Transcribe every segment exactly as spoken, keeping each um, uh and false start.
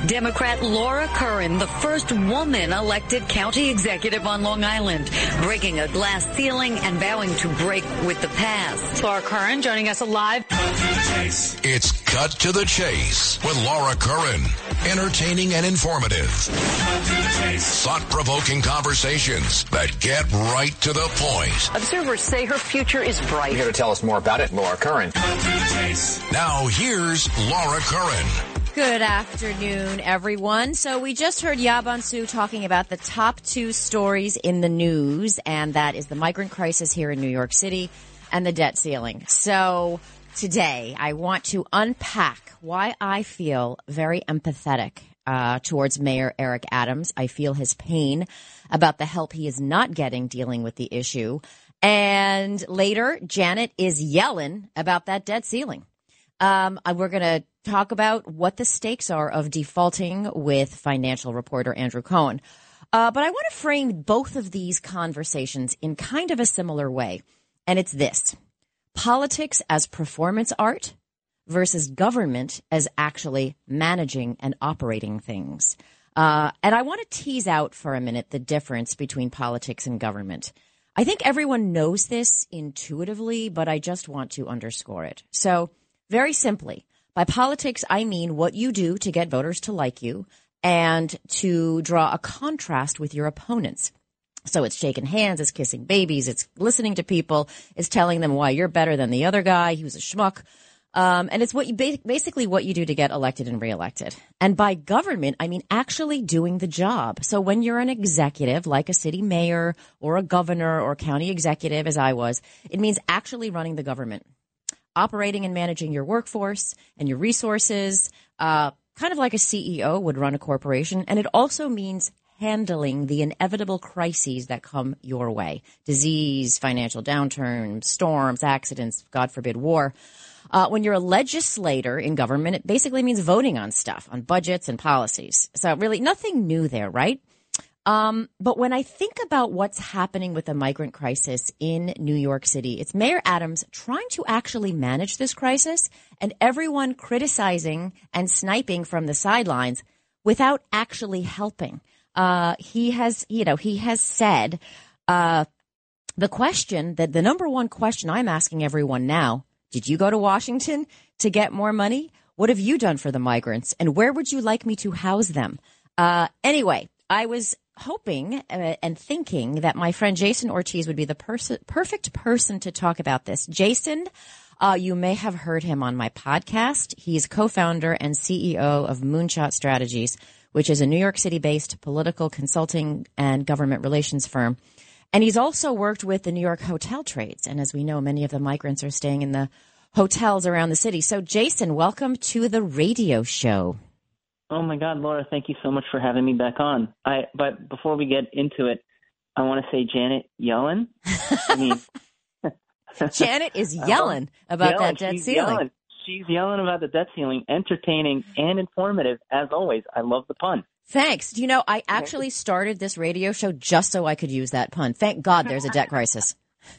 Democrat Laura Curran, the first woman elected county executive on Long Island, breaking a glass ceiling and vowing to break with the past. Laura Curran joining us live. It's Cut to the Chase with Laura Curran. Entertaining and informative. Thought-provoking conversations that get right to the point. Observers say her future is bright. Here to tell us more about it, Laura Curran. Now here's Laura Curran. Good afternoon, everyone. So we just heard Yaban Su talking about the top two stories in the news, and that is the migrant crisis here in New York City and the debt ceiling. So today I want to unpack why I feel very empathetic uh, towards Mayor Eric Adams. I feel his pain about the help he is not getting dealing with the issue. And later, Janet is yelling about that debt ceiling. Um, we're going to talk about what the stakes are of defaulting with financial reporter Andrew Cohen. Uh, but I want to frame both of these conversations in kind of a similar way. And it's this: politics as performance art versus government as actually managing and operating things. Uh, and I want to tease out for a minute the difference between politics and government. I think everyone knows this intuitively, but I just want to underscore it. So very simply, by politics, I mean what you do to get voters to like you and to draw a contrast with your opponents. So it's shaking hands, it's kissing babies, it's listening to people, it's telling them why you're better than the other guy, he was a schmuck. Um, and it's what you basically what you do to get elected and reelected. And by government, I mean actually doing the job. So when you're an executive, like a city mayor or a governor or county executive, as I was, it means actually running the government, operating and managing your workforce and your resources, uh, kind of like a C E O would run a corporation. And it also means handling the inevitable crises that come your way: disease, financial downturn, storms, accidents, God forbid, war. Uh, when you're a legislator in government, it basically means voting on stuff, on budgets and policies. So really nothing new there, right? Um, but when I think about what's happening with the migrant crisis in New York City, it's Mayor Adams trying to actually manage this crisis and everyone criticizing and sniping from the sidelines without actually helping. Uh, he has, you know, he has said, uh, the question that the number one question I'm asking everyone now: did you go to Washington to get more money? What have you done for the migrants? And where would you like me to house them? Uh, anyway, I was hoping uh, and thinking that my friend Jason Ortiz would be the pers- perfect person to talk about this. Jason, uh, you may have heard him on my podcast. He's co-founder and C E O of Moonshot Strategies, which is a New York City-based political consulting and government relations firm. And he's also worked with the New York hotel trades. And as we know, many of the migrants are staying in the hotels around the city. So, Jason, welcome to the radio show. Oh, my God, Laura, thank you so much for having me back on. I But before we get into it, I want to say Janet Yellen. I mean, Janet is yelling about yelling. that debt She's ceiling. Yelling. She's yelling about the debt ceiling, entertaining and informative, as always. I love the pun. Thanks. You know, I actually started this radio show just so I could use that pun. Thank God there's a debt crisis.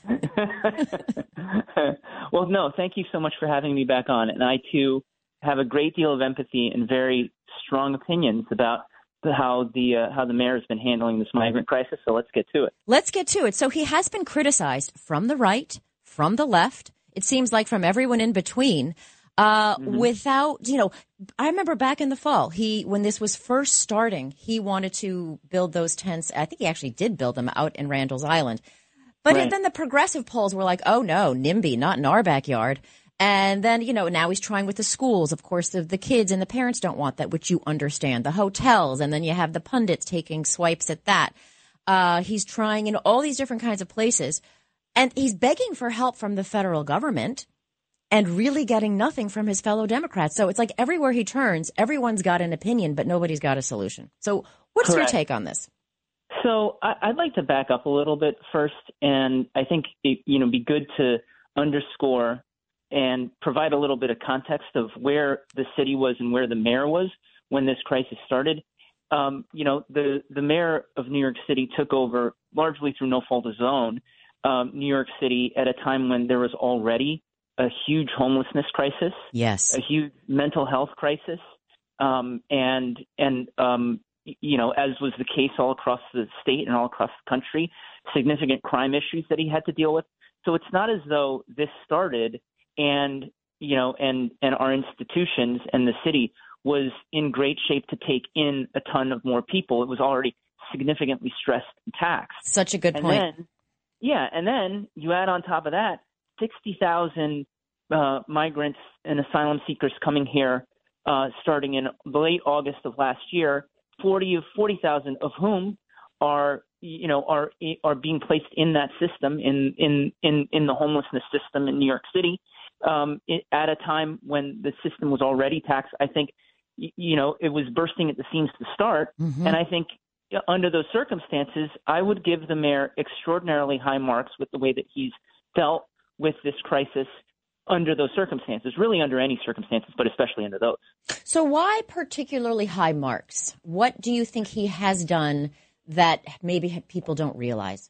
Well, no, thank you so much for having me back on. And I, too, have a great deal of empathy and very strong opinions about the, how the uh, how the mayor has been handling this migrant crisis. So let's get to it. Let's get to it. So he has been criticized from the right, from the left. It seems like from everyone in between. Uh, mm-hmm. Without, you know, I remember back in the fall, he, when this was first starting, he wanted to build those tents. I think he actually did build them out in Randall's Island. But Right. then the progressive polls were like, oh, no, NIMBY, not in our backyard. And then, you know, now he's trying with the schools. Of course, the, the kids and the parents don't want that, which you understand. The hotels, and then you have the pundits taking swipes at that. Uh, he's trying in all these different kinds of places. And he's begging for help from the federal government and really getting nothing from his fellow Democrats. So it's like everywhere he turns, everyone's got an opinion, but nobody's got a solution. So what's Correct. your take on this? So I, I'd like to back up a little bit first, and I think it, you know, be good to underscore and provide a little bit of context of where the city was and where the mayor was when this crisis started. Um, you know, the the mayor of New York City took over largely through no fault of his own, um, New York City at a time when there was already a huge homelessness crisis, Yes, a huge mental health crisis, um, and and um, you know, as was the case all across the state and all across the country, significant crime issues that he had to deal with. So it's not as though this started and you know, and and our institutions and the city was in great shape to take in a ton of more people. It was already significantly stressed and taxed. Such a good and point. Then, yeah, and then you add on top of that sixty thousand uh, migrants and asylum seekers coming here uh, starting in late August of last year, forty of forty thousand of whom are you know are are being placed in that system in in in, in the homelessness system in New York City um, it, at a time when the system was already taxed. I think you know it was bursting at the seams to start, mm-hmm. and I think under those circumstances, I would give the mayor extraordinarily high marks with the way that he's dealt with this crisis under those circumstances, really under any circumstances, but especially under those. So why particularly high marks? What do you think he has done that maybe people don't realize?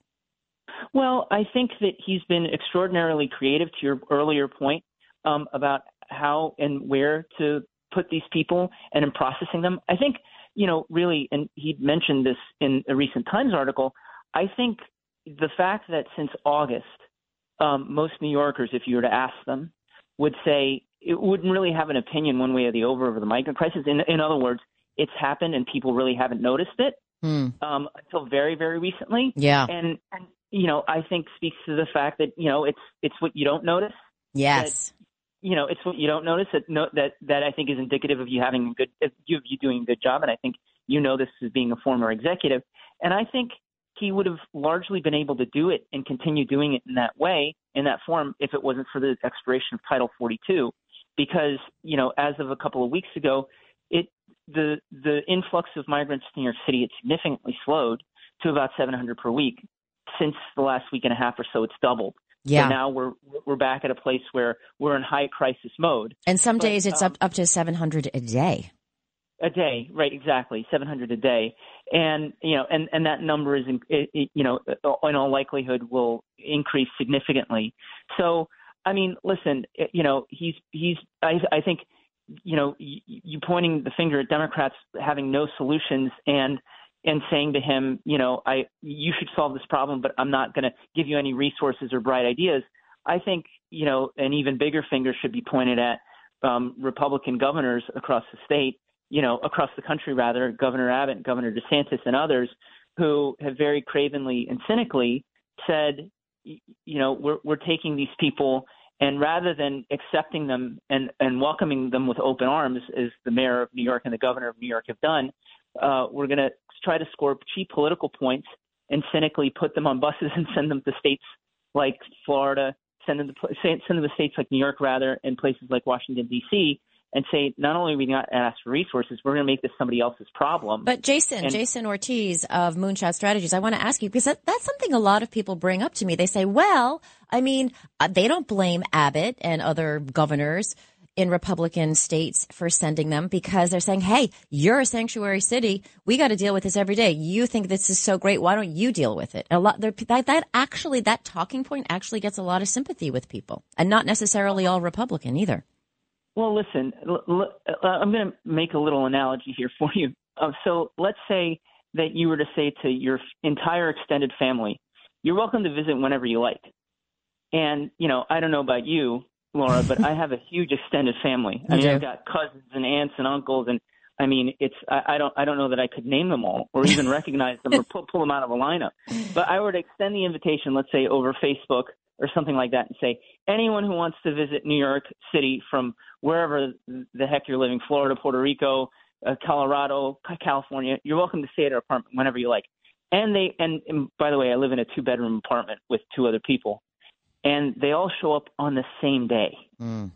Well, I think that he's been extraordinarily creative, to your earlier point, um, about how and where to put these people and in processing them. I think, you know, really, and he mentioned this in a recent Times article, I think the fact that since August, um, most New Yorkers, if you were to ask them, would say it wouldn't really have an opinion one way or the other over the migrant crisis. In, in other words, it's happened and people really haven't noticed it hmm. um, until very, very recently. Yeah. And, and, you know, I think speaks to the fact that, you know, it's it's what you don't notice. Yes. That, you know, it's what you don't notice that no, that that I think is indicative of you having a good, of you, you doing a good job. And I think you know this as being a former executive. And I think he would have largely been able to do it and continue doing it in that way, in that form, if it wasn't for the expiration of Title forty-two. Because, you know, as of a couple of weeks ago, it the the influx of migrants to New York City had significantly slowed to about seven hundred per week. Since the last week and a half or so, it's doubled. Yeah. So now we're we're back at a place where we're in high crisis mode. And some but, days it's um, up up to seven hundred a day. A day, right? Exactly, seven hundred a day, and you know, and, and that number is, it, it, you know, in all likelihood will increase significantly. So, I mean, listen, you know, he's he's. I, I think, you know, you, you pointing the finger at Democrats having no solutions and. and saying to him, you know, I you should solve this problem, but I'm not going to give you any resources or bright ideas. I think, you know, an even bigger finger should be pointed at um, Republican governors across the state, you know, across the country, rather, Governor Abbott, Governor DeSantis, and others who have very cravenly and cynically said, you know, we're we're taking these people, and rather than accepting them and, and welcoming them with open arms, as the mayor of New York and the governor of New York have done, uh, we're going to try to score cheap political points and cynically put them on buses and send them to states like Florida, send them to send them to states like New York, rather, and places like Washington, D C, and say, not only are we not ask for resources, we're going to make this somebody else's problem. But Jason, and, Jason Ortiz of Moonshot Strategies, I want to ask you, because that, that's something a lot of people bring up to me. They say, well, I mean, uh, they don't blame Abbott and other governors in Republican states for sending them because they're saying, hey, you're a sanctuary city. We got to deal with this every day. You think this is so great. Why don't you deal with it? A lot that, that actually, that talking point actually gets a lot of sympathy with people, and not necessarily all Republican either. Well, listen, l- l- I'm going to make a little analogy here for you. Uh, so let's say that you were to say to your entire extended family, you're welcome to visit whenever you like. And, you know, I don't know about you, Laura, but I have a huge extended family. I mean, I've got cousins and aunts and uncles, and I mean, it's I, I don't I don't know that I could name them all or even recognize them or pull, pull them out of a lineup. But I were to extend the invitation, let's say over Facebook or something like that, and say anyone who wants to visit New York City from wherever the heck you're living, Florida, Puerto Rico, uh, Colorado, California, you're welcome to stay at our apartment whenever you like. And they and, and by the way, I live in a two bedroom apartment with two other people. And they all show up on the same day. Mm.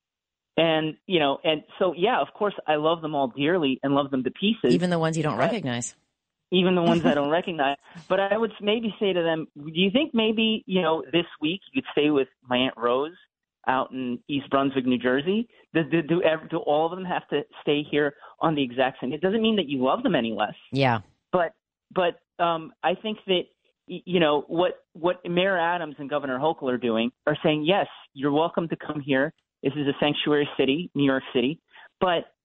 And, you know, and so, yeah, of course, I love them all dearly and love them to pieces. Even the ones you don't recognize. Even the ones I don't recognize. But I would maybe say to them, do you think maybe, you know, this week you could stay with my Aunt Rose out in East Brunswick, New Jersey? Do, do, do, do all of them have to stay here on the exact same? It doesn't mean that you love them any less. Yeah. But, but um, I think that, you know, what what Mayor Adams and Governor Hochul are doing are saying, yes, you're welcome to come here. This is a sanctuary city, New York City, but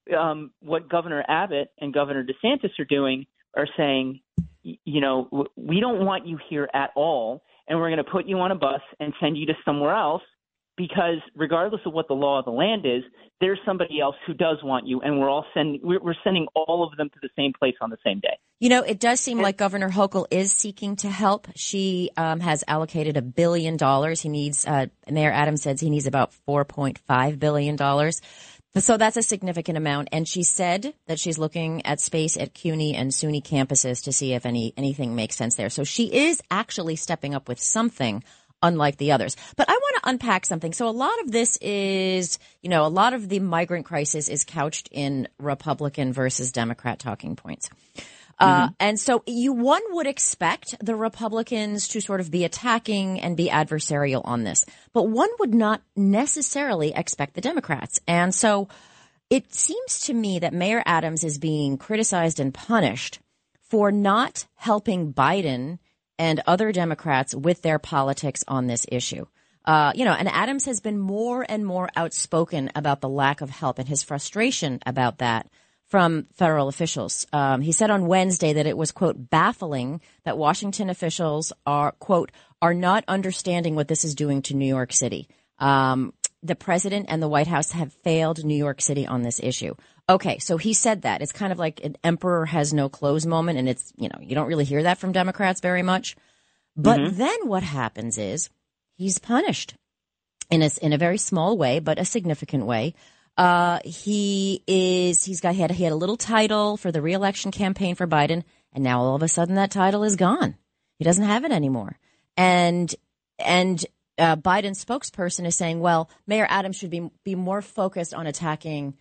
um, what Governor Abbott and Governor DeSantis are doing are saying, you know, we don't want you here at all, and we're going to put you on a bus and send you to somewhere else because regardless of what the law of the land is, there's somebody else who does want you, and we're all sending we're sending all of them to the same place on the same day. You know, it does seem like Governor Hochul is seeking to help. She um, has allocated a billion dollars. He needs, uh, Mayor Adams says he needs about four point five billion dollars. So that's a significant amount. And she said that she's looking at space at CUNY and SUNY campuses to see if any anything makes sense there. So she is actually stepping up with something, unlike the others. But I want to unpack something. So a lot of this is, you know, a lot of the migrant crisis is couched in Republican versus Democrat talking points. Uh, mm-hmm. And so you, one would expect the Republicans to sort of be attacking and be adversarial on this, but one would not necessarily expect the Democrats. And so it seems to me that Mayor Adams is being criticized and punished for not helping Biden and other Democrats with their politics on this issue. Uh, you know, and Adams has been more and more outspoken about the lack of help and his frustration about that from federal officials. Um, he said on Wednesday that it was, quote, baffling that Washington officials are, quote, are not understanding what this is doing to New York City. Um, the president and the White House have failed New York City on this issue. Okay, so he said that. It's kind of like an emperor has no clothes moment, and it's, you know, you don't really hear that from Democrats very much. But mm-hmm. then what happens is he's punished in a, in a very small way, but a significant way. Uh, he is, he's got, he had, he had a little title for the reelection campaign for Biden, and now all of a sudden that title is gone. He doesn't have it anymore. And, and, uh, Biden's spokesperson is saying, well, Mayor Adams should be, be more focused on attacking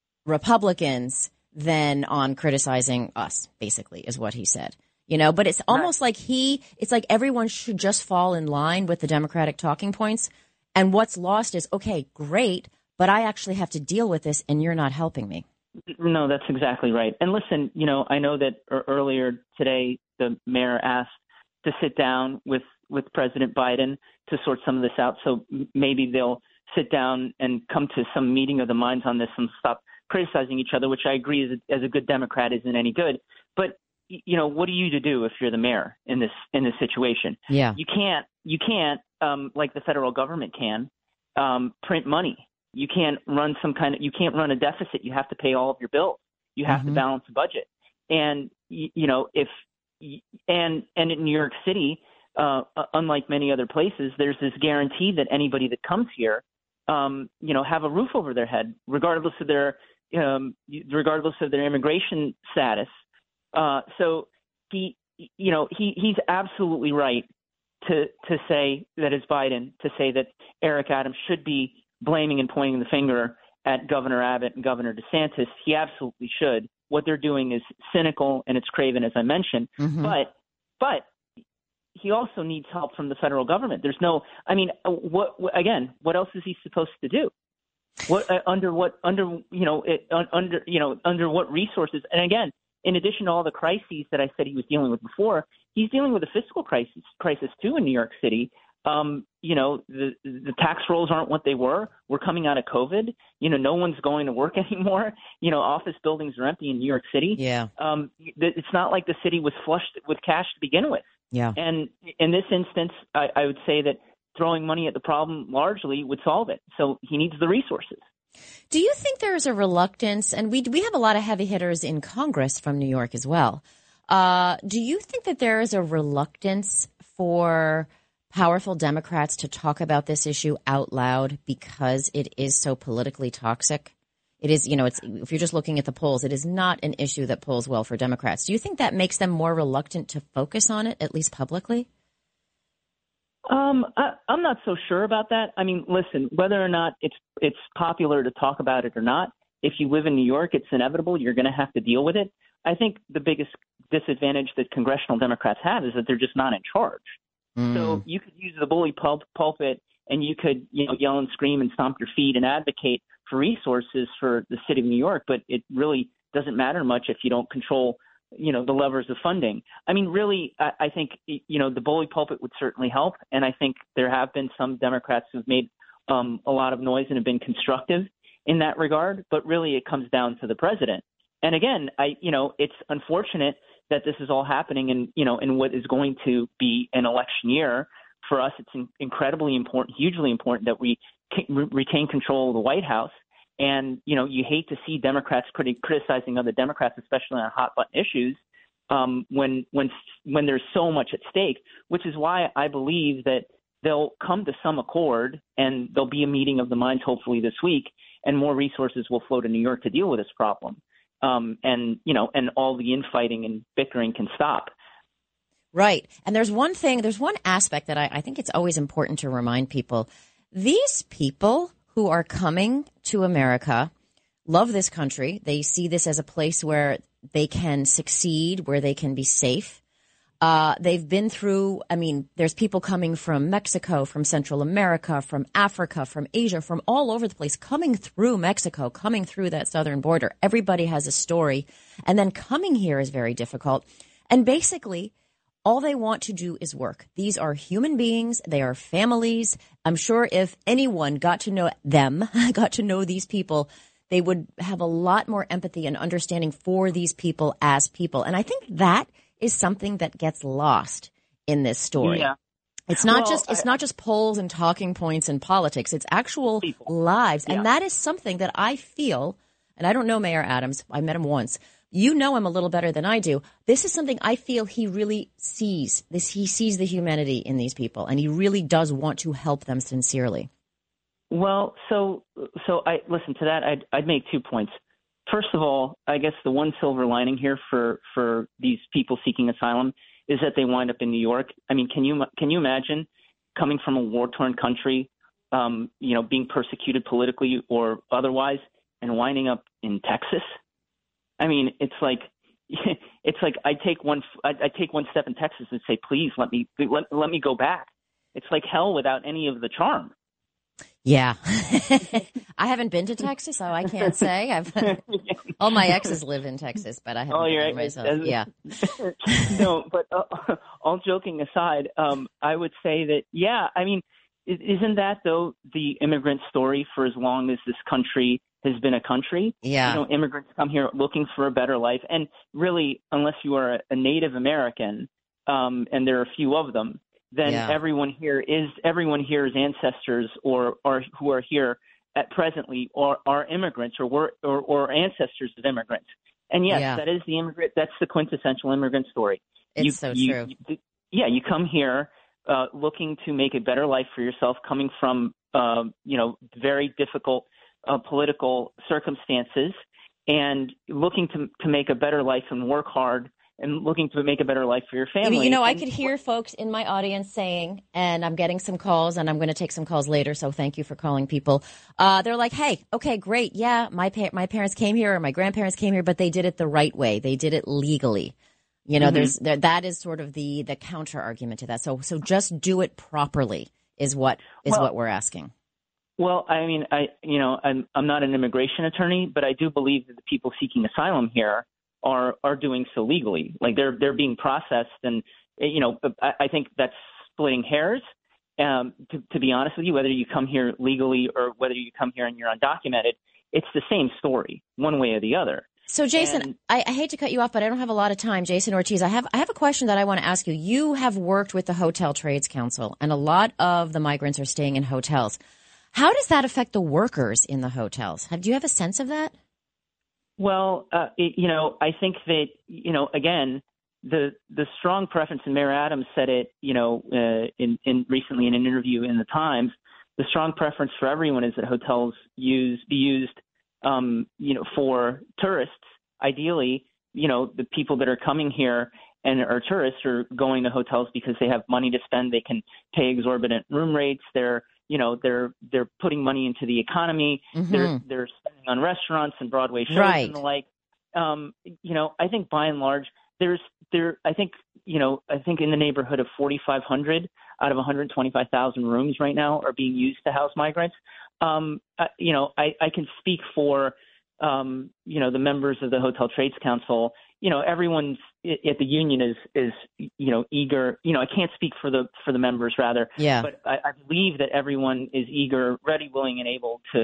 Republicans than on criticizing us, basically, is what he said. You know, but it's almost right. like he, it's like everyone should just fall in line with the Democratic talking points. And what's lost is, okay, great, but I actually have to deal with this, and you're not helping me. No, that's exactly right. And listen, you know, I know that earlier today the mayor asked to sit down with, with President Biden to sort some of this out. So maybe they'll sit down and come to some meeting of the minds on this and stop criticizing each other, which I agree as a, as a good Democrat isn't any good. But, you know, what are you to do if you're the mayor in this in this situation? Yeah. You can't, you can't um, like the federal government can, um, print money. You can't run some kind of, you can't run a deficit. You have to pay all of your bills. You have mm-hmm. to balance the budget. And, you, you know, if, and, and in New York City, uh, unlike many other places, there's this guarantee that anybody that comes here, um, you know, have a roof over their head, regardless of their, um, regardless of their immigration status. Uh, so he, you know, he, he's absolutely right to, to say that is Biden, to say that Eric Adams should be blaming and pointing the finger at Governor Abbott and Governor DeSantis. He absolutely should. What they're doing is cynical and it's craven, as I mentioned. Mm-hmm. But but he also needs help from the federal government. There's no, I mean, what again? What else is he supposed to do? What uh, under what under you know it, uh, under you know under what resources? And again, in addition to all the crises that I said he was dealing with before, he's dealing with a fiscal crisis crisis too in New York City. Um, you know, the the tax rolls aren't what they were. We're coming out of COVID. You know, no one's going to work anymore. You know, office buildings are empty in New York City. Yeah. Um, it's not like the city was flushed with cash to begin with. Yeah. And in this instance, I, I would say that throwing money at the problem largely would solve it. So he needs the resources. Do you think there's a reluctance, and we we have a lot of heavy hitters in Congress from New York as well. Uh, do you think that there is a reluctance for powerful Democrats to talk about this issue out loud because it is so politically toxic? It is, you know, it's, if you're just looking at the polls, it is not an issue that polls well for Democrats. Do you think that makes them more reluctant to focus on it, at least publicly? Um, I, I'm not so sure about that. I mean, listen, whether or not it's it's popular to talk about it or not, if you live in New York, it's inevitable. You're going to have to deal with it. I think the biggest disadvantage that congressional Democrats have is that they're just not in charge. Mm. So you could use the bully pul- pulpit and you could, you know, yell and scream and stomp your feet and advocate for resources for the city of New York, but it really doesn't matter much if you don't control, you know, the levers of funding. I mean, really, I, I think, you know, the bully pulpit would certainly help. And I think there have been some Democrats who've made um, a lot of noise and have been constructive in that regard, but really it comes down to the president. And again, I, you know, it's unfortunate that this is all happening in, you know, in what is going to be an election year. For us, it's in, incredibly important, hugely important that we c- re- retain control of the White House. And, you know, you hate to see Democrats criti- criticizing other Democrats, especially on hot button issues, um, when when when there's so much at stake, which is why I believe that they'll come to some accord and there'll be a meeting of the minds hopefully this week, and more resources will flow to New York to deal with this problem. Um, and, you know, and all the infighting and bickering can stop. Right. And there's one thing, there's one aspect that I, I think it's always important to remind people. These people who are coming to America love this country. They see this as a place where they can succeed, where they can be safe. Uh, they've been through, I mean, there's people coming from Mexico, from Central America, from Africa, from Asia, from all over the place, coming through Mexico, coming through that southern border. Everybody has a story. And then coming here is very difficult. And basically, all they want to do is work. These are human beings. They are families. I'm sure if anyone got to know them, got to know these people, they would have a lot more empathy and understanding for these people as people. And I think that is something that gets lost in this story. Yeah. It's not well, just it's I, not just polls and talking points and politics. It's actual people. lives. Yeah. And that is something that I feel, and I don't know Mayor Adams. I met him once. You know him a little better than I do. This is something I feel he really sees. This he sees the humanity in these people, and he really does want to help them sincerely. Well, so so I listen to that. I'd, I'd make two points. First of all, I guess the one silver lining here for, for these people seeking asylum is that they wind up in New York. I mean, can you can you imagine coming from a war-torn country, um, you know, being persecuted politically or otherwise, and winding up in Texas? I mean, it's like it's like I take one I, I take one step in Texas and say, please let me let, let me go back. It's like hell without any of the charm. Yeah. I haven't been to Texas, so I can't say. I've all my exes live in Texas, but I haven't oh, been you're there right. myself. Yeah. No, but uh, all joking aside, um, I would say that, yeah, I mean, isn't that, though, the immigrant story for as long as this country has been a country? Yeah. You know, immigrants come here looking for a better life. And really, unless you are a Native American, um, and there are a few of them, then yeah. everyone here is everyone here's ancestors or, or who are here at presently or are immigrants or were or, or ancestors of immigrants. And yes, yeah. that is the immigrant. That's the quintessential immigrant story. It's you, so you, true. You, yeah, you come here uh, looking to make a better life for yourself, coming from uh, you know very difficult uh, political circumstances, and looking to to make a better life and work hard. And looking to make a better life for your family. You know, I and, could hear folks in my audience saying, and I'm getting some calls, and I'm going to take some calls later, so thank you for calling people. Uh, they're like, hey, okay, great. Yeah, my pa- my parents came here or my grandparents came here, but they did it the right way. They did it legally. You know, mm-hmm. there's there, that is sort of the the counter argument to that. So so just do it properly is what is well, what we're asking. Well, I mean, I you know, I'm I'm not an immigration attorney, but I do believe that the people seeking asylum here are are doing so legally. Like they're they're being processed, and you know I, I think that's splitting hairs. Um, to, to be honest with you, whether you come here legally or whether you come here and you're undocumented, it's the same story, one way or the other. So, Jason, and, I, I hate to cut you off, but I don't have a lot of time. Jason Ortiz, I have I have a question that I want to ask you. You have worked with the Hotel Trades Council, and a lot of the migrants are staying in hotels. How does that affect the workers in the hotels? Have, do you have a sense of that? Well, uh, it, you know, I think that, you know, again, the the strong preference, and Mayor Adams said it, you know, uh, in, in recently in an interview in the Times, the strong preference for everyone is that hotels use be used, um, you know, for tourists. Ideally, you know, the people that are coming here and are tourists are going to hotels because they have money to spend. They can pay exorbitant room rates. They're You know, they're they're putting money into the economy. Mm-hmm. They're they're spending on restaurants and Broadway shows right. and the like. Um, you know, I think by and large, there's there. I think you know, I think in the neighborhood of forty-five hundred out of one hundred twenty-five thousand rooms right now are being used to house migrants. Um, uh, you know, I, I can speak for um, you know the members of the Hotel Trades Council. You know, everyone's at the union is, is, you know, eager, you know, I can't speak for the, for the members rather, yeah. but I, I believe that everyone is eager, ready, willing, and able to,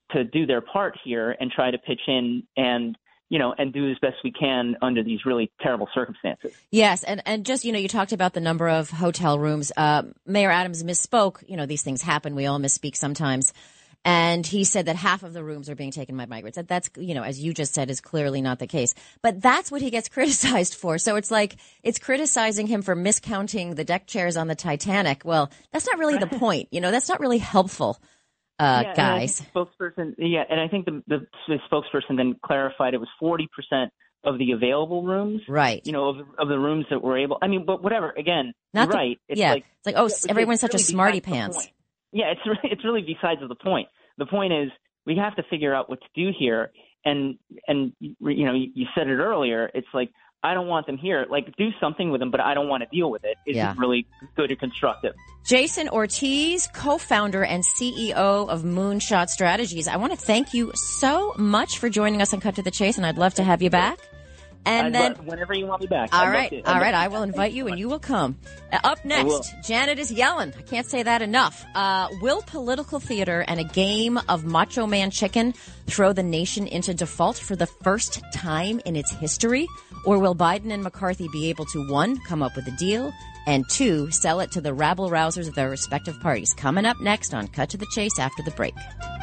to do their part here and try to pitch in and, you know, and do as best we can under these really terrible circumstances. Yes. And, and just, you know, you talked about the number of hotel rooms. Uh, Mayor Adams misspoke. You know, these things happen. We all misspeak sometimes. And he said that half of the rooms are being taken by migrants. That that's, you know, as you just said, is clearly not the case. But that's what he gets criticized for. So it's like it's criticizing him for miscounting the deck chairs on the Titanic. Well, that's not really the point. You know, that's not really helpful, uh, yeah, guys. And spokesperson, yeah, and I think the, the, the spokesperson then clarified it was forty percent of the available rooms. Right. You know, of, of the rooms that were able. I mean, but whatever. Again, not you're the, right. It's yeah. like, it's like, oh, it's, everyone's it's such really a smarty besides pants. Yeah, it's really, it's really besides the point. The point is we have to figure out what to do here. And, and you know, you, you said it earlier. It's like, I don't want them here. Like, do something with them, but I don't want to deal with it. It's yeah. really good or constructive. Jason Ortiz, co-founder and C E O of Moonshot Strategies. I want to thank you so much for joining us on Cut to the Chase, and I'd love to have you back. And I'd then, love, whenever you want me back. All I'd right, love to. all I'd right. love I will invite you, and you will come. Uh, up next, Janet is yelling. I can't say that enough. Uh, will political theater and a game of Macho Man Chicken throw the nation into default for the first time in its history? Or will Biden and McCarthy be able to, one, come up with a deal, and two, sell it to the rabble-rousers of their respective parties? Coming up next on Cut to the Chase after the break.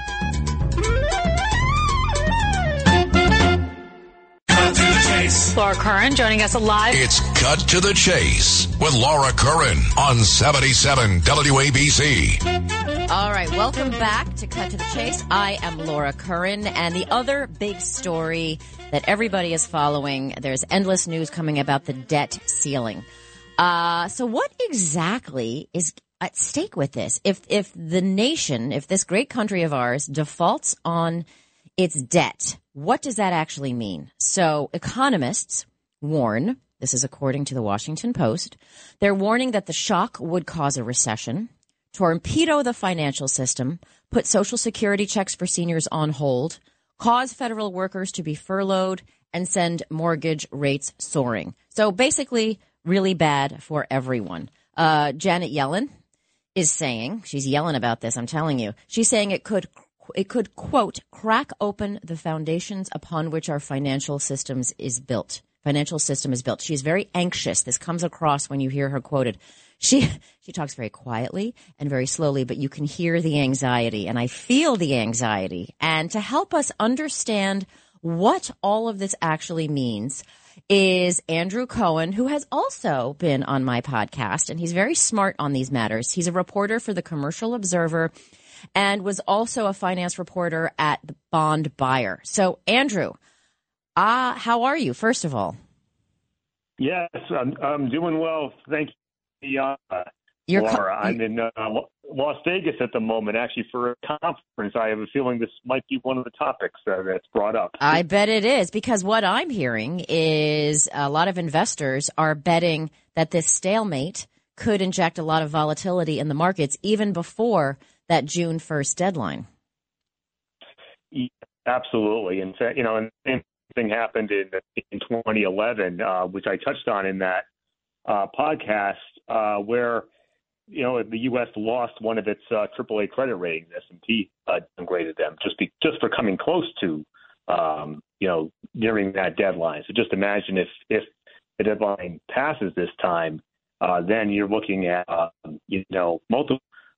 Laura Curran joining us live. It's Cut to the Chase with Laura Curran on seventy-seven W A B C. All right, welcome back to Cut to the Chase. I am Laura Curran, and the other big story that everybody is following, there's endless news coming about the debt ceiling. Uh, so what exactly is at stake with this? If if the nation, if this great country of ours defaults on its debt, what does that actually mean? So economists warn, this is according to the Washington Post, they're warning that the shock would cause a recession, torpedo the financial system, put Social Security checks for seniors on hold, cause federal workers to be furloughed, and send mortgage rates soaring. So basically, really bad for everyone. Uh, Janet Yellen is saying, she's yelling about this, I'm telling you, she's saying it could It could, quote, crack open the foundations upon which our financial systems is built. Financial system is built. She's very anxious. This comes across when you hear her quoted. She she talks very quietly and very slowly, but you can hear the anxiety, and I feel the anxiety. And to help us understand what all of this actually means is Andrew Cohen, who has also been on my podcast, and he's very smart on these matters. He's a reporter for the Commercial Observer and was also a finance reporter at the Bond Buyer. So, Andrew, uh, how are you, first of all? Yes, I'm, I'm doing well. Thank you, uh, You're Laura. co- I'm in uh, Las Vegas at the moment, actually, for a conference. I have a feeling this might be one of the topics uh, that's brought up. I bet it is, because what I'm hearing is a lot of investors are betting that this stalemate could inject a lot of volatility in the markets even before that June first deadline. Yeah, absolutely. And, you know, and the same thing happened in, in twenty eleven, uh, which I touched on in that uh, podcast, uh, where, you know, the U S lost one of its uh, triple A credit ratings. S and P uh, downgraded them just be, just for coming close to, um, you know, nearing that deadline. So just imagine if, if the deadline passes this time, uh, then you're looking at, uh, you know, multiple.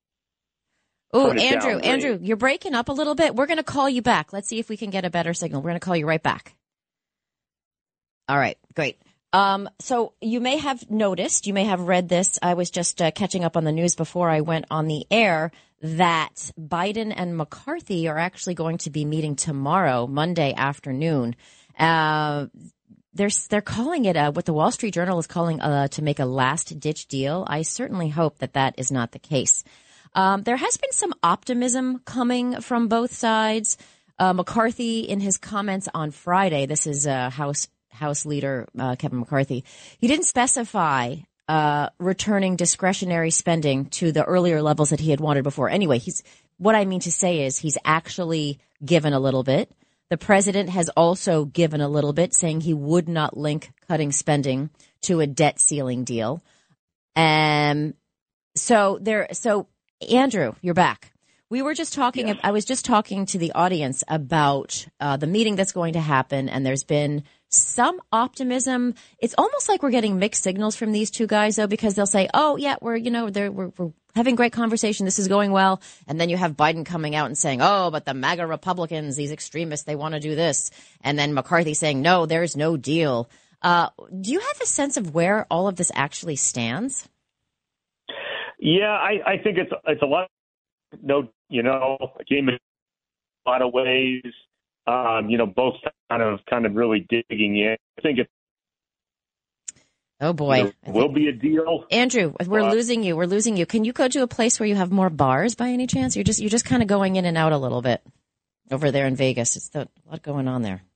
Oh, Andrew, Andrew, you're breaking up a little bit. We're going to call you back. Let's see if we can get a better signal. We're going to call you right back. All right, great. Um, so you may have noticed, you may have read this. I was just uh, catching up on the news before I went on the air that Biden and McCarthy are actually going to be meeting tomorrow, Monday afternoon. Uh, they're, they're calling it, uh, what the Wall Street Journal is calling uh, to make a last-ditch deal. I certainly hope that that is not the case. Um, there has been some optimism coming from both sides. Uh, McCarthy, in his comments on Friday, this is uh, House House Leader uh, Kevin McCarthy, he didn't specify uh, returning discretionary spending to the earlier levels that he had wanted before. Anyway, he's what I mean to say is he's actually given a little bit. The president has also given a little bit, saying he would not link cutting spending to a debt ceiling deal. Um, so there, so. Andrew, you're back. We were just talking, Yes. I was just talking to the audience about uh, the meeting that's going to happen, and there's been some optimism. It's almost like we're getting mixed signals from these two guys, though, because they'll say, oh, yeah, we're, you know, they're, we're, we're having great conversation. This is going well. And then you have Biden coming out and saying, oh, but the MAGA Republicans, these extremists, they want to do this. And then McCarthy saying, no, there's no deal. Uh, do you have a sense of where all of this actually stands? Yeah, I, I think it's it's a lot. No, you know, a game in a lot of ways. Um, you know, both kind of kind of really digging in. I think it. Oh boy, There will be a deal. Andrew, we're Uh, losing you. We're losing you. Can you go to a place where you have more bars by any chance? You're just you're just kind of going in and out a little bit over there in Vegas. It's the, a lot going on there.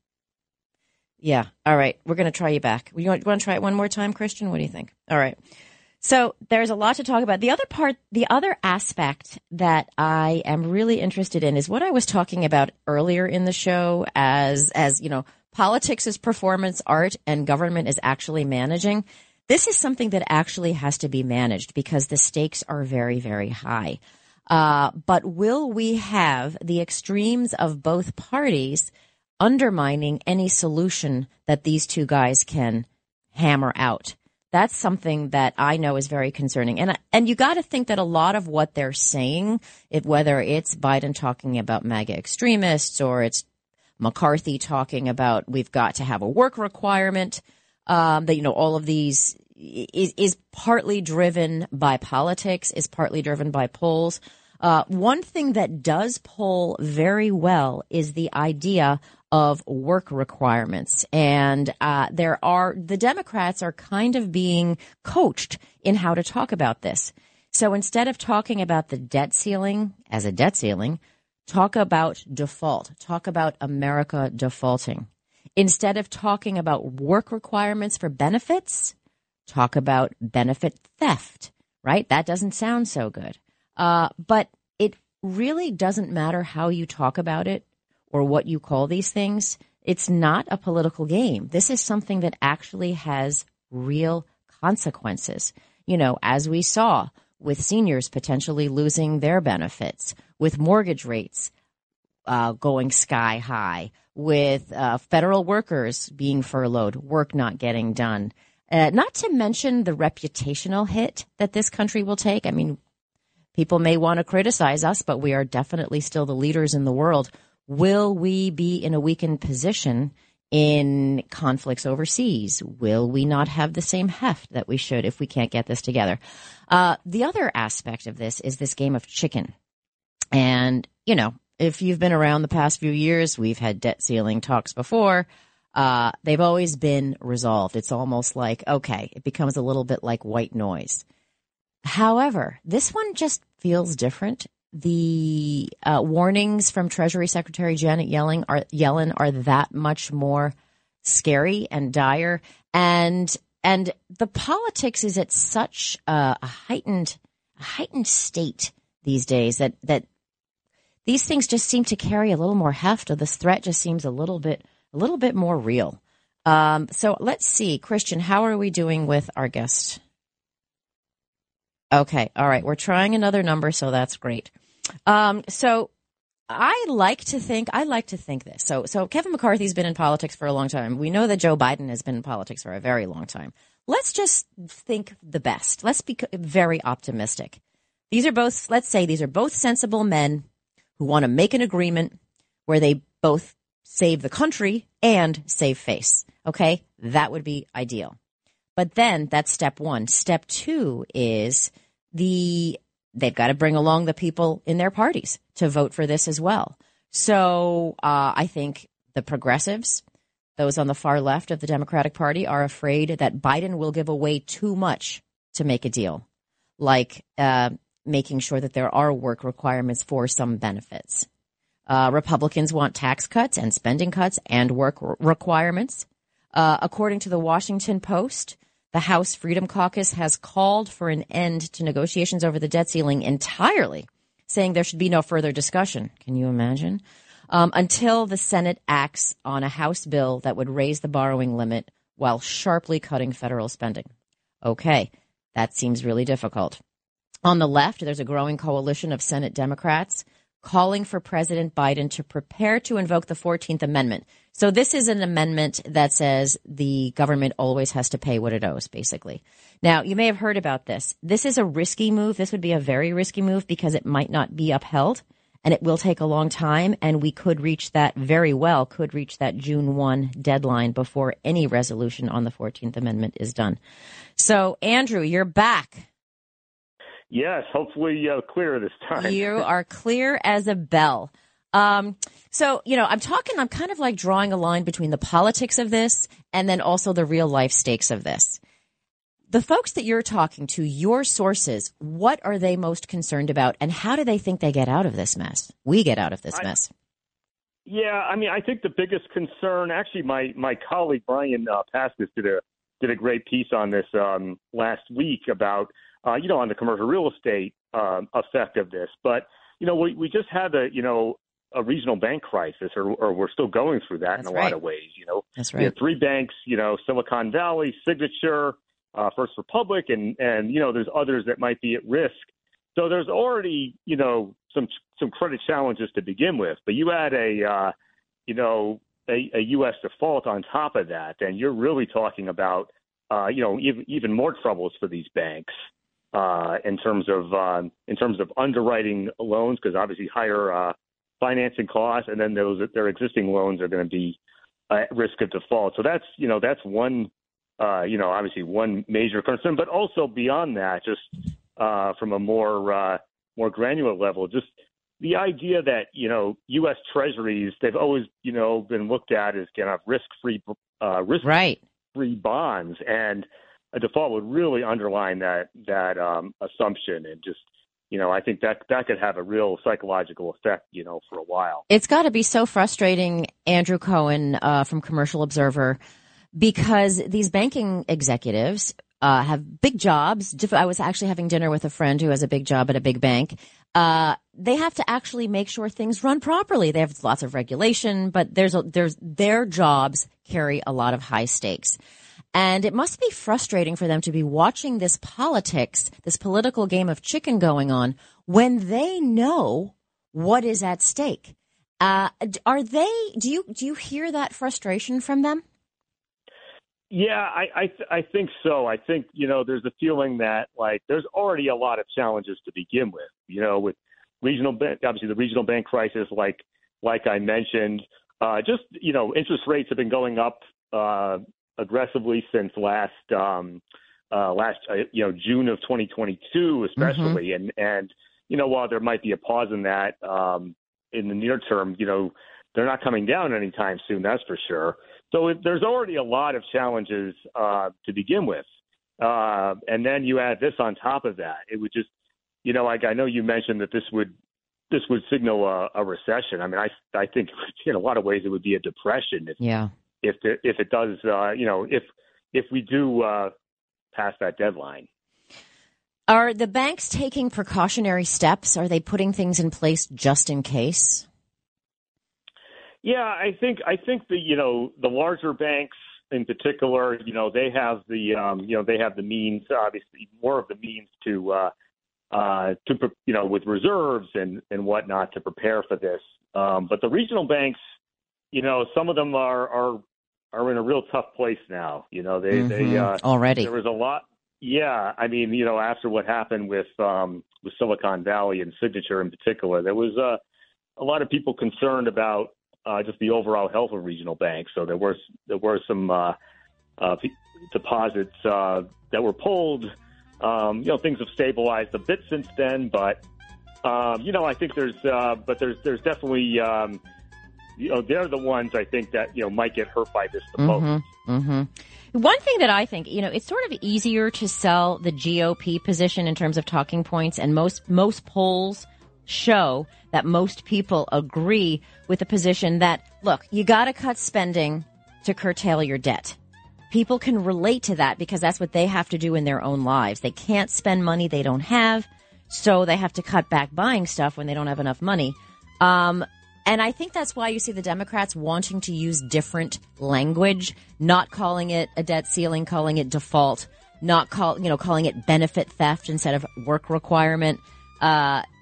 Yeah. All right. We're going to try you back. You want, you want to try it one more time, Christian? What do you think? All right. So there's a lot to talk about. The other part, the other aspect that I am really interested in is what I was talking about earlier in the show as, as, you know, politics is performance art and government is actually managing. This is something that actually has to be managed because the stakes are very, very high. Uh, but will we have the extremes of both parties undermining any solution that these two guys can hammer out? That's something that I know is very concerning. And and you got to think that a lot of what they're saying, it, whether it's Biden talking about MAGA extremists or it's McCarthy talking about we've got to have a work requirement, um, that, you know, all of these is, is partly driven by politics, is partly driven by polls. Uh, one thing that does poll very well is the idea of work requirements. And uh, there are the Democrats are kind of being coached in how to talk about this. So instead of talking about the debt ceiling as a debt ceiling, talk about default. Talk about America defaulting. Instead of talking about work requirements for benefits, talk about benefit theft, right? That doesn't sound so good. Uh, but it really doesn't matter how you talk about it or what you call these things. It's not a political game. This is something that actually has real consequences. You know, as we saw with seniors potentially losing their benefits, with mortgage rates uh, going sky high, with uh, federal workers being furloughed, work not getting done. Uh, not to mention the reputational hit that this country will take. I mean, people may want to criticize us, but we are definitely still the leaders in the world. Will we be in a weakened position in conflicts overseas? Will we not have the same heft that we should if we can't get this together? Uh, the other aspect of this is this game of chicken. And, you know, if you've been around the past few years, we've had debt ceiling talks before. Uh, they've always been resolved. It's almost like, okay, it becomes a little bit like white noise. However, this one just feels different. The uh, warnings from Treasury Secretary Janet Yellen are, Yellen are that much more scary and dire. And and the politics is at such a, a heightened a heightened state these days that, that these things just seem to carry a little more heft, or this threat just seems a little bit a little bit more real. Um, so let's see, Christian, how are we doing with our guest? Okay. All right. We're trying another number, so that's great. Um, so I like to think, I like to think this. So, so Kevin McCarthy's been in politics for a long time. We know that Joe Biden has been in politics for a very long time. Let's just think the best. Let's be very optimistic. These are both, let's say these are both sensible men who want to make an agreement where they both save the country and save face. Okay. That would be ideal. But then that's step one. Step two is the they've got to bring along the people in their parties to vote for this as well. So uh, I think the progressives, those on the far left of the Democratic Party, are afraid that Biden will give away too much to make a deal, like uh, making sure that there are work requirements for some benefits. Uh, Republicans want tax cuts and spending cuts and work r- requirements. Uh, according to the Washington Post, the House Freedom Caucus has called for an end to negotiations over the debt ceiling entirely, saying there should be no further discussion. Can you imagine? Um, until the Senate acts on a House bill that would raise the borrowing limit while sharply cutting federal spending. Okay, that seems really difficult. On the left, there's a growing coalition of Senate Democrats calling for President Biden to prepare to invoke the fourteenth Amendment. So this is an amendment that says the government always has to pay what it owes, basically. Now, you may have heard about this. This is a risky move. This would be a very risky move because it might not be upheld, and it will take a long time, and we could reach that very well, could reach that June first deadline before any resolution on the fourteenth Amendment is done. So, Andrew, you're back. Yes, hopefully uh, clear this time. You are clear as a bell. Um, so, you know, I'm talking, I'm kind of like drawing a line between the politics of this and then also the real life stakes of this. The folks that you're talking to, your sources, what are they most concerned about and how do they think they get out of this mess? We get out of this I, mess. Yeah, I mean, I think the biggest concern, actually, my, my colleague Brian uh, Paskus did a, did a great piece on this um, last week about, uh, you know, on the commercial real estate um, effect of this. But, you know, we, we just had a, you know, a regional bank crisis, or, or we're still going through that That's in a right. lot of ways. You know, That's we right. had three banks, you know, Silicon Valley, Signature, uh, First Republic, and, and, you know, there's others that might be at risk. So there's already, you know, some some credit challenges to begin with. But you add a, uh, you know, a, a U S default on top of that, and you're really talking about, uh, you know, even, even more troubles for these banks uh, in terms of um, in terms of underwriting loans, because obviously higher uh, financing costs, and then those their existing loans are going to be at risk of default. So that's, you know, that's one, uh, you know, obviously one major concern. But also beyond that, just uh, from a more uh, more granular level, just the idea that, you know, U S Treasuries, they've always, you know, been looked at as kind of risk-free, uh, risk-free right. bonds, and a default would really underline that that um, assumption, and just, you know, I think that that could have a real psychological effect, you know, for a while. It's got to be so frustrating, Andrew Cohen uh, from Commercial Observer, because these banking executives uh, have big jobs. I was actually having dinner with a friend who has a big job at a big bank. Uh, they have to actually make sure things run properly. They have lots of regulation, but there's a, there's their jobs carry a lot of high stakes. And it must be frustrating for them to be watching this politics, this political game of chicken going on, when they know what is at stake. Uh, are they, do you, do you hear that frustration from them? Yeah, I, I, th- I think so. I think, you know, there's a feeling that, like, there's already a lot of challenges to begin with, you know, with regional bank, obviously the regional bank crisis, like, like I mentioned, uh, just, you know, interest rates have been going up, uh, aggressively since last, um, uh, last, uh, you know, June of twenty twenty-two, especially. Mm-hmm. And, and, you know, while there might be a pause in that, um, in the near term, you know, they're not coming down anytime soon. That's for sure. So it, there's already a lot of challenges, uh, to begin with. Uh, and then you add this on top of that. It would just, you know, like, I know you mentioned that this would, this would signal a, a recession. I mean, I, I think in a lot of ways it would be a depression if, yeah. if the, if it does, uh, you know, if if we do uh, pass that deadline. Are the banks taking precautionary steps? Are they putting things in place just in case? Yeah, I think I think the you know the larger banks in particular, you know, they have the um, you know they have the means, obviously more of the means to uh, uh, to you know with reserves and and whatnot to prepare for this. Um, but the regional banks, you know, some of them are are are in a real tough place now. You know, they mm-hmm. they uh, already there was a lot. Yeah, I mean, you know, after what happened with um, with Silicon Valley and Signature in particular, there was uh, a lot of people concerned about uh, just the overall health of regional banks. So there were there were some uh, uh, deposits uh, that were pulled. Um, you know, things have stabilized a bit since then, but um, you know, I think there's uh, but there's there's definitely. Um, You know, they're the ones I think that, you know, might get hurt by this the mm-hmm, most. Mm-hmm. One thing that I think, you know, it's sort of easier to sell the G O P position in terms of talking points, and most most polls show that most people agree with the position that, look, you got to cut spending to curtail your debt. People can relate to that because that's what they have to do in their own lives. They can't spend money they don't have, so they have to cut back buying stuff when they don't have enough money. Um, And I think that's why you see the Democrats wanting to use different language, not calling it a debt ceiling, calling it default, not call, you know, calling it benefit theft instead of work requirement. Uh,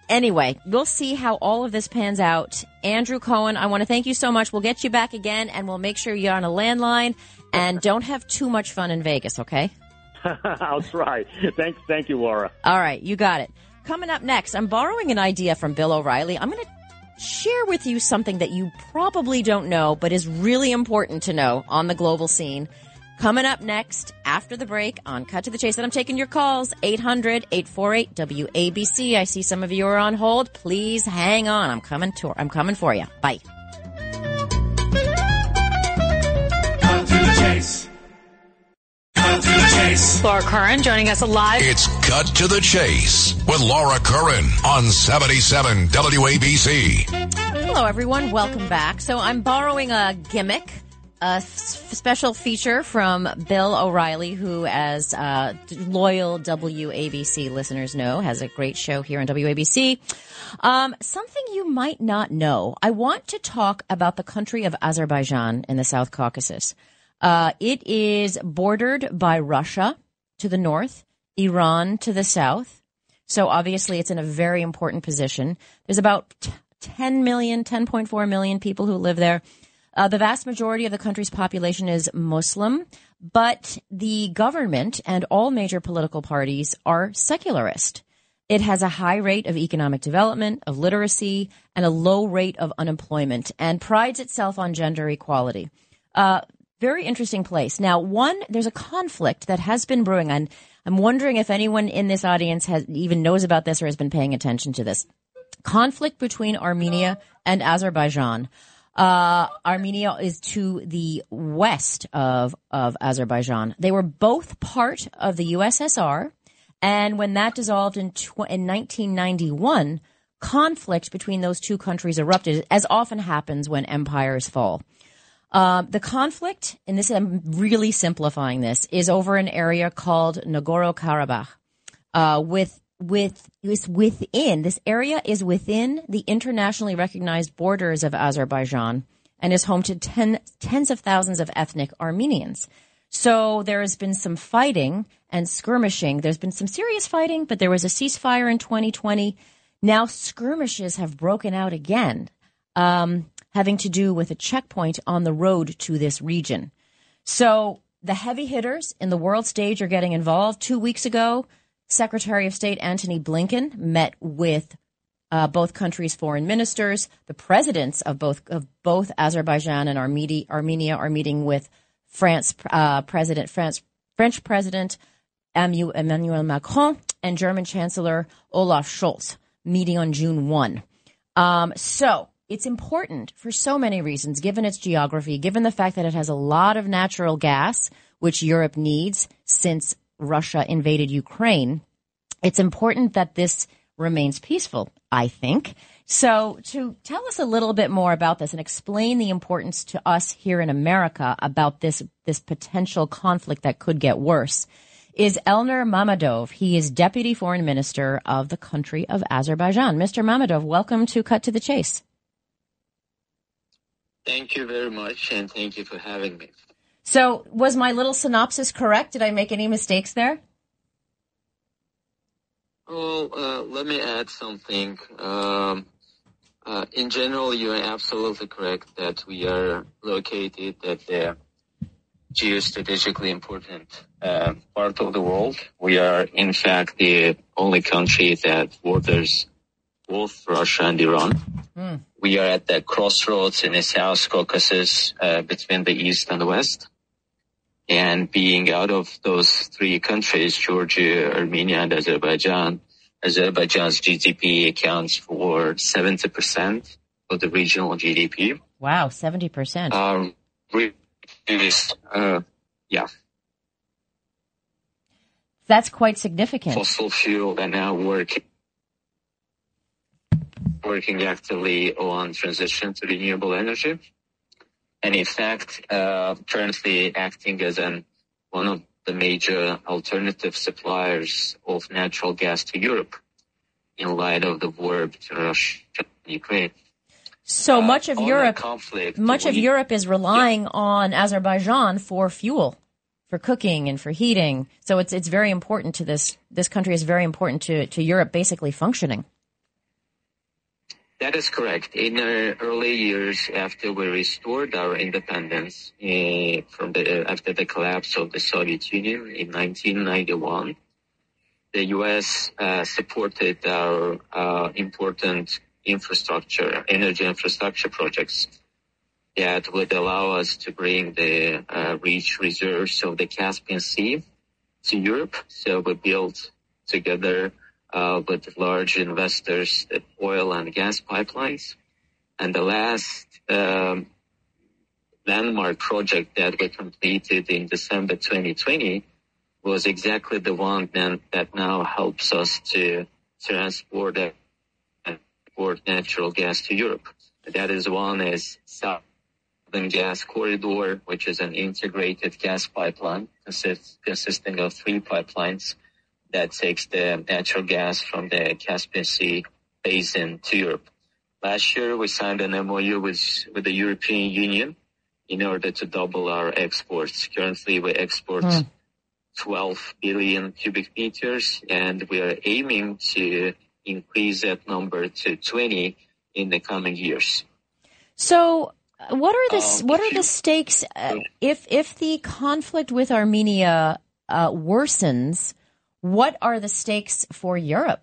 anyway, we'll see how all of this pans out. Andrew Cohen, I want to thank you so much. We'll get you back again, and we'll make sure you're on a landline, and don't have too much fun in Vegas, okay? I'll try. Thanks, thank you, Laura. All right, you got it. Coming up next, I'm borrowing an idea from Bill O'Reilly. I'm going to share with you something that you probably don't know, but is really important to know on the global scene. Coming up next, after the break, on Cut to the Chase, and I'm taking your calls, eight hundred, eight four eight, W A B C. I see some of you are on hold. Please hang on. I'm coming to, I'm coming for you. Bye. Cut to the Chase. Cut to the Chase. Laura Curran joining us live. It's Cut to the Chase with Laura Curran on seventy-seven W A B C. Hello, everyone. Welcome back. So I'm borrowing a gimmick. A special feature from Bill O'Reilly, who, as uh, loyal W A B C listeners know, has a great show here on W A B C. Um, something you might not know. I want to talk about the country of Azerbaijan in the South Caucasus. Uh, it is bordered by Russia to the north, Iran to the south. So obviously it's in a very important position. There's about ten million, ten point four million people who live there. Uh, the vast majority of the country's population is Muslim, but the government and all major political parties are secularist. It has a high rate of economic development, of literacy, and a low rate of unemployment, and prides itself on gender equality. Uh, very interesting place. Now, one, there's a conflict that has been brewing, and I'm wondering if anyone in this audience has even knows about this or has been paying attention to this. Conflict between Armenia and Azerbaijan. Uh, Armenia is to the west of, of Azerbaijan. They were both part of the U S S R. And when that dissolved in, tw- in nineteen ninety-one, conflict between those two countries erupted, as often happens when empires fall. Uh, the conflict, and this, I'm really simplifying this, is over an area called Nagorno-Karabakh, uh, with With is within this area is within the internationally recognized borders of Azerbaijan and is home to ten, tens of thousands of ethnic Armenians. So there has been some fighting and skirmishing. There's been some serious fighting, but there was a ceasefire in twenty twenty. Now skirmishes have broken out again, um, having to do with a checkpoint on the road to this region. So the heavy hitters in the world stage are getting involved. Two weeks ago, Secretary of State Antony Blinken met with uh, both countries' foreign ministers. The presidents of both of both Azerbaijan and Armenia, Armenia are meeting with France uh, President France French President Emmanuel Macron and German Chancellor Olaf Scholz, meeting on June first. Um, so it's important for so many reasons, given its geography, given the fact that it has a lot of natural gas, which Europe needs since Russia invaded Ukraine. It's important that this remains peaceful, I think. So to tell us a little bit more about this and explain the importance to us here in America about this, this potential conflict that could get worse is Elner Mammadov. He is Deputy Foreign Minister of the country of Azerbaijan. Mister Mammadov, welcome to Cut to the Chase. Thank you very much, and thank you for having me. So was my little synopsis correct? Did I make any mistakes there? Well, uh, let me add something. Um, uh, in general, you are absolutely correct that we are located at the geostrategically important uh, part of the world. We are, in fact, the only country that borders both Russia and Iran. Mm. We are at the crossroads in the South Caucasus uh, between the East and the West. And being out of those three countries, Georgia, Armenia, and Azerbaijan, Azerbaijan's G D P accounts for seventy percent of the regional G D P. Wow, seventy percent. Um, uh, yeah. That's quite significant. Fossil fuel and now working, working actively on transition to renewable energy. And in fact, uh, currently acting as an, one of the major alternative suppliers of natural gas to Europe in light of the war between Russia and Ukraine. So much of uh, Europe, conflict, much we, of Europe is relying yeah. on Azerbaijan for fuel, for cooking and for heating. So it's it's very important to this. This country is very important to to Europe basically functioning. That is correct. In the early years after we restored our independence uh, from the uh, after the collapse of the Soviet Union in nineteen ninety-one, the U S uh, supported our uh, important infrastructure, energy infrastructure projects that would allow us to bring the uh, rich reserves of the Caspian Sea to Europe. So we built together uh, with large investors the oil and gas pipelines. And the last um, landmark project that we completed in December twenty twenty was exactly the one that, that now helps us to transport, uh, transport natural gas to Europe. That is one is Southern Gas Corridor, which is an integrated gas pipeline consist, consisting of three pipelines that takes the natural gas from the Caspian Sea basin to Europe. Last year, we signed an M O U with, with the European Union in order to double our exports. Currently, we export hmm. twelve billion cubic meters, and we are aiming to increase that number to twenty in the coming years. So, what are the Um, what if are you- the stakes uh, if if the conflict with Armenia uh, worsens? What are the stakes for Europe?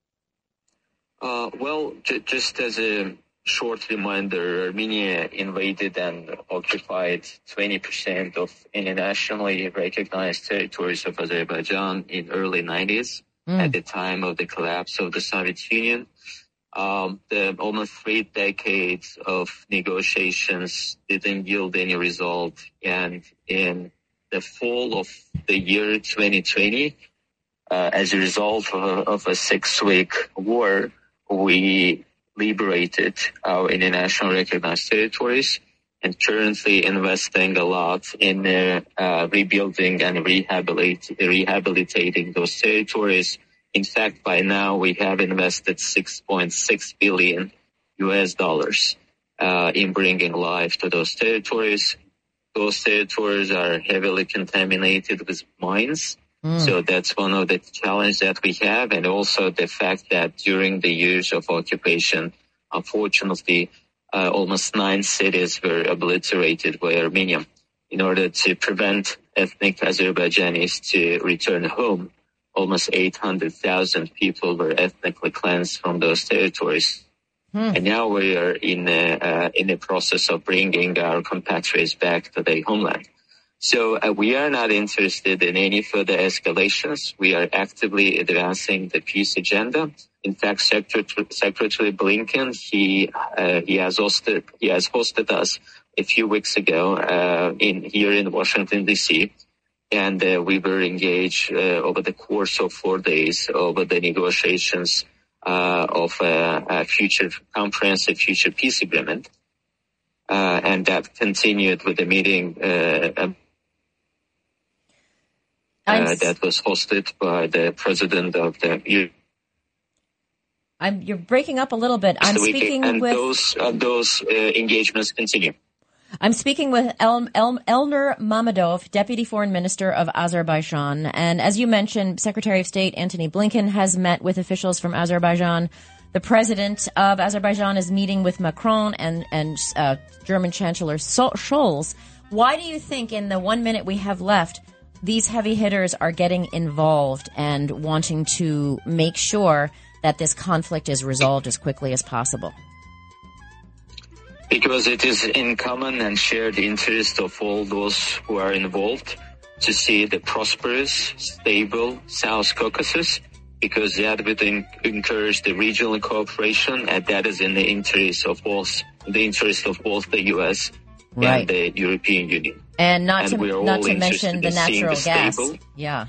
Uh, well, j- just as a short reminder, Armenia invaded and occupied twenty percent of internationally recognized territories of Azerbaijan in early nineties Mm. at the time of the collapse of the Soviet Union. Um, the almost three decades of negotiations didn't yield any result, and in the fall of the year twenty twenty, uh, as a result of a, of a six-week war, we liberated our international recognized territories and currently investing a lot in uh, uh, rebuilding and rehabilitate, rehabilitating those territories. In fact, by now we have invested six point six billion U S dollars uh, in bringing life to those territories. Those territories are heavily contaminated with mines. Mm. So that's one of the challenges that we have, and also the fact that during the years of occupation, unfortunately, uh, almost nine cities were obliterated by Armenia. In order to prevent ethnic Azerbaijanis to return home, almost eight hundred thousand people were ethnically cleansed from those territories. Hmm. And now we are in the, uh, in the process of bringing our compatriots back to their homeland. So uh, we are not interested in any further escalations. We are actively advancing the peace agenda. In fact, Secretary, Secretary Blinken, he uh, he has hosted he has hosted us a few weeks ago uh, in here in Washington D C, and uh, we were engaged uh, over the course of four days over the negotiations uh, of a, a future comprehensive future peace agreement, uh, and that continued with the meeting. Uh, Uh, that was hosted by the president of the U. I'm, you're breaking up a little bit. I'm speaking and with those uh, those uh, engagements continue. I'm speaking with El, El, Elnur Mammadov, Deputy Foreign Minister of Azerbaijan. And as you mentioned, Secretary of State Antony Blinken has met with officials from Azerbaijan. The president of Azerbaijan is meeting with Macron and and uh, German Chancellor Scholz. Why do you think, in the one minute we have left, these heavy hitters are getting involved and wanting to make sure that this conflict is resolved as quickly as possible? Because it is in common and shared interest of all those who are involved to see the prosperous, stable South Caucasus, because that would encourage the regional cooperation, and that is in the interest of both the interest of both the U S Right. and the European Union. And not and to we are not all to mention interested the in seeing natural the gas. stable, Yeah.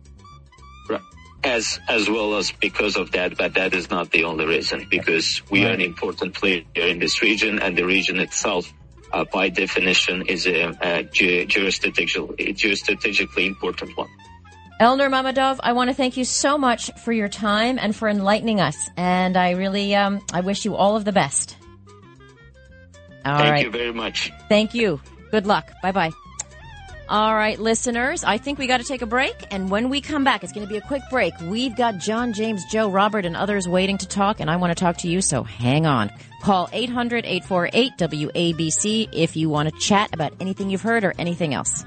As as well as because of that, but that is not the only reason, because we Right. are an important player in this region, and the region itself, uh, by definition, is a, a ge- geostrategically, geostrategically important one. Elnur Mammadov, I want to thank you so much for your time and for enlightening us. And I really, um, I wish you all of the best. All Thank right. you very much. Thank you. Good luck. Bye-bye. All right, listeners, I think we got to take a break. And when we come back, it's going to be a quick break. We've got John, James, Joe, Robert, and others waiting to talk, and I want to talk to you, so hang on. Call eight hundred, eight four eight, W A B C if you want to chat about anything you've heard or anything else.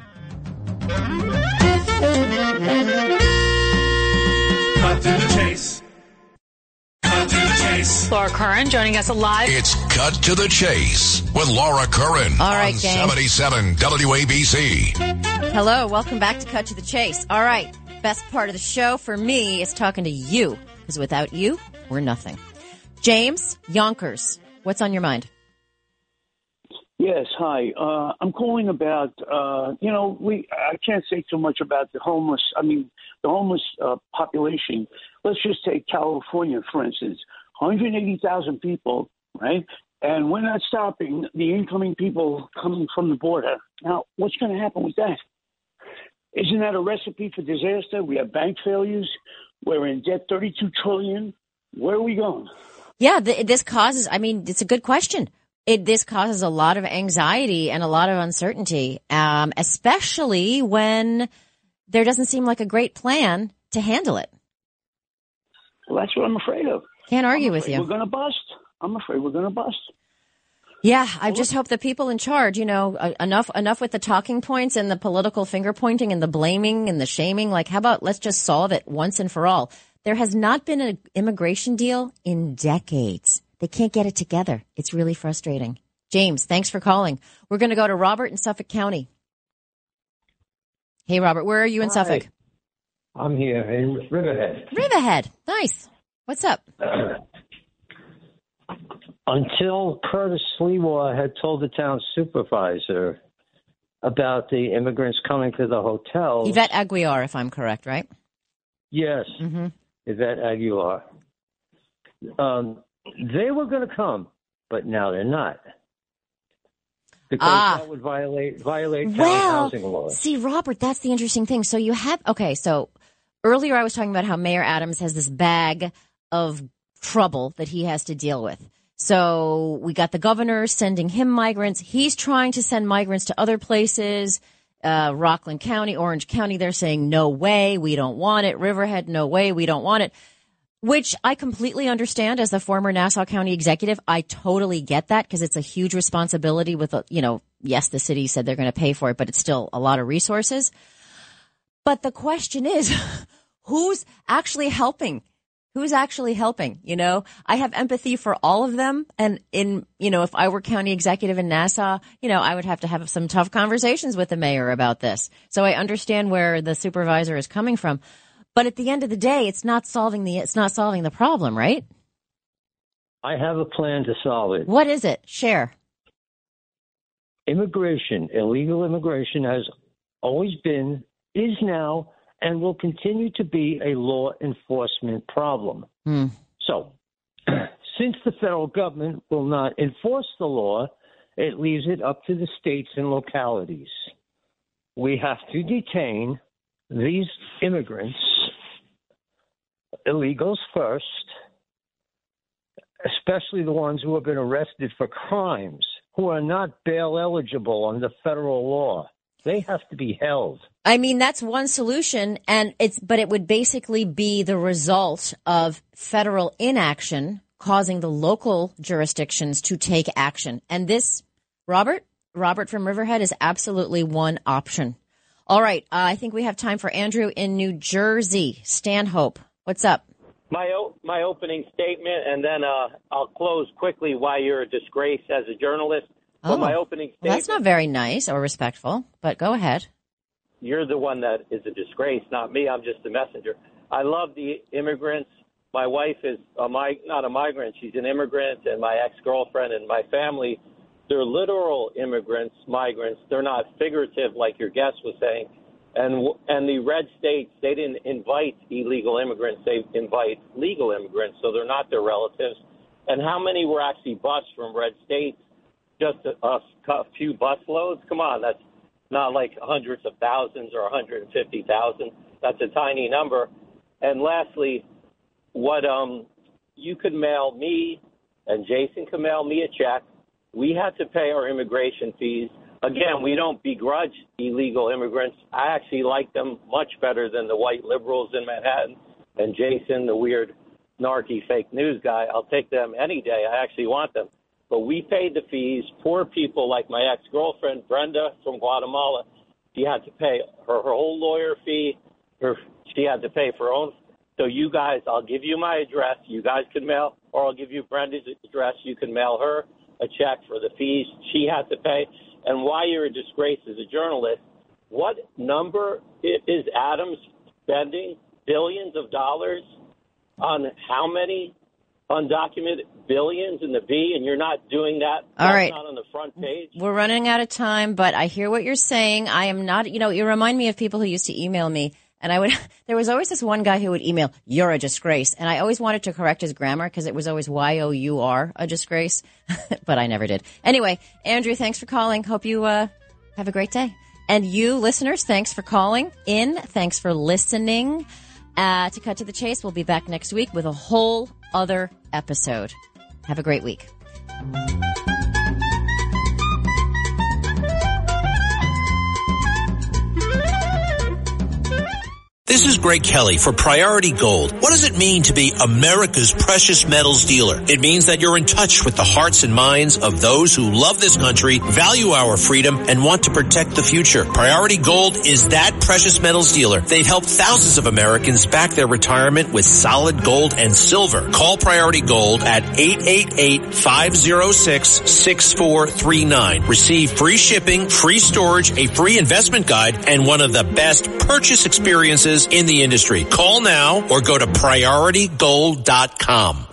Cut to the chase. Cut to the chase. Laura Curran joining us live. It's Cut to the Chase with Laura Curran All right, on gang. seventy-seven W A B C. Hello, welcome back to Cut to the Chase. All right, best part of the show for me is talking to you, because without you, we're nothing. James, Yonkers, what's on your mind? Yes, hi. Uh, I'm calling about, uh, you know, we. I can't say too much about the homeless. I mean, the homeless uh, population. Let's just take California, for instance. one hundred eighty thousand people, right? And we're not stopping the incoming people coming from the border. Now, what's going to happen with that? Isn't that a recipe for disaster? We have bank failures. We're in debt thirty-two trillion dollars. Where are we going? Yeah, th- this causes, I mean, it's a good question. It, this causes a lot of anxiety and a lot of uncertainty, um, especially when there doesn't seem like a great plan to handle it. Well, that's what I'm afraid of. Can't argue I'm with afraid you. We're going to bust. I'm afraid we're going to bust. Yeah, I just hope the people in charge, you know, uh, enough enough with the talking points and the political finger pointing and the blaming and the shaming. Like, how about let's just solve it once and for all? There has not been an immigration deal in decades. They can't get it together. It's really frustrating. James, thanks for calling. We're going to go to Robert in Suffolk County. Hey, Robert, where are you in Hi. Suffolk? I'm here in Riverhead. Riverhead. Nice. What's up? Until Curtis Sliwa had told the town supervisor about the immigrants coming to the hotel. Yvette Aguiar, if I'm correct, right? Yes, Mm-hmm. Yvette Aguilar. Um, they were going to come, but now they're not. Because Ah. that would violate violate town Well, housing laws. see, Robert, that's the interesting thing. So you have, okay, so earlier I was talking about how Mayor Adams has this bag of trouble that he has to deal with. So we got the governor sending him migrants. He's trying to send migrants to other places. Uh, Rockland County, Orange County, they're saying, no way, we don't want it. Riverhead, no way, we don't want it. Which I completely understand as the former Nassau County executive. I totally get that because it's a huge responsibility with, a, you know, yes, the city said they're going to pay for it, but it's still a lot of resources. But the question is, who's actually helping? Who's actually helping? You know, I have empathy for all of them. And in, you know, if I were county executive in Nassau, you know, I would have to have some tough conversations with the mayor about this. So I understand where the supervisor is coming from. But at the end of the day, it's not solving the, it's not solving the problem, right? I have a plan to solve it. What is it? Share. Immigration, illegal immigration has always been, is now, and will continue to be a law enforcement problem. Hmm. So, since the federal government will not enforce the law, it leaves it up to the states and localities. We have to detain these immigrants, illegals first, especially the ones who have been arrested for crimes, who are not bail eligible under federal law. They have to be held. I mean, that's one solution, and it's, but it would basically be the result of federal inaction causing the local jurisdictions to take action. And this, Robert, Robert from Riverhead is absolutely one option. All right. Uh, I think we have time for Andrew in New Jersey. Stanhope, what's up? My o- my opening statement, and then uh, I'll close quickly why you're a disgrace as a journalist. Oh, but my opening statement, well, that's not very nice or respectful, but go ahead. You're the one that is a disgrace, not me. I'm just a messenger. I love the immigrants. My wife is a mig- not a migrant. She's an immigrant, and my ex-girlfriend and my family, they're literal immigrants, migrants. They're not figurative like your guest was saying. And and the red states, they didn't invite illegal immigrants. They invite legal immigrants, so they're not their relatives. And how many were actually bused from red states? Just a, a, a few bus loads? Come on, that's not like hundreds of thousands or one hundred fifty thousand. That's a tiny number. And lastly, what um you could mail me and Jason could mail me a check. We had to pay our immigration fees. again, we don't begrudge illegal immigrants. I actually like them much better than the white liberals in Manhattan and Jason, the weird, narky fake news guy. I'll take them any day. I actually want them. But we paid the fees. Poor people like my ex-girlfriend, Brenda, from Guatemala, she had to pay her, her whole lawyer fee. Her, she had to pay for her own. So you guys, I'll give you my address. You guys can mail, or I'll give you Brenda's address. You can mail her a check for the fees she had to pay. And why you're a disgrace as a journalist, what number is Adams spending? Billions of dollars on how many undocumented billions in the B, and you're not doing that. All That's right. not on the front page. We're running out of time, but I hear what you're saying. I am not, you know, you remind me of people who used to email me, and I would, there was always this one guy who would email, "You're a disgrace." And I always wanted to correct his grammar because it was always Y O U R, a disgrace, but I never did. Anyway, Andrew, thanks for calling. Hope you uh, have a great day. And you listeners, thanks for calling in. Thanks for listening. Uh, to Cut to the Chase, we'll be back next week with a whole other episode. Have a great week. This is Greg Kelly for Priority Gold. What does it mean to be America's precious metals dealer? It means that you're in touch with the hearts and minds of those who love this country, value our freedom, and want to protect the future. Priority Gold is that precious metals dealer. They've helped thousands of Americans back their retirement with solid gold and silver. Call Priority Gold at eight eight eight, five oh six, six four three nine. Receive free shipping, free storage, a free investment guide, and one of the best purchase experiences in the industry. Call now or go to priority gold dot com.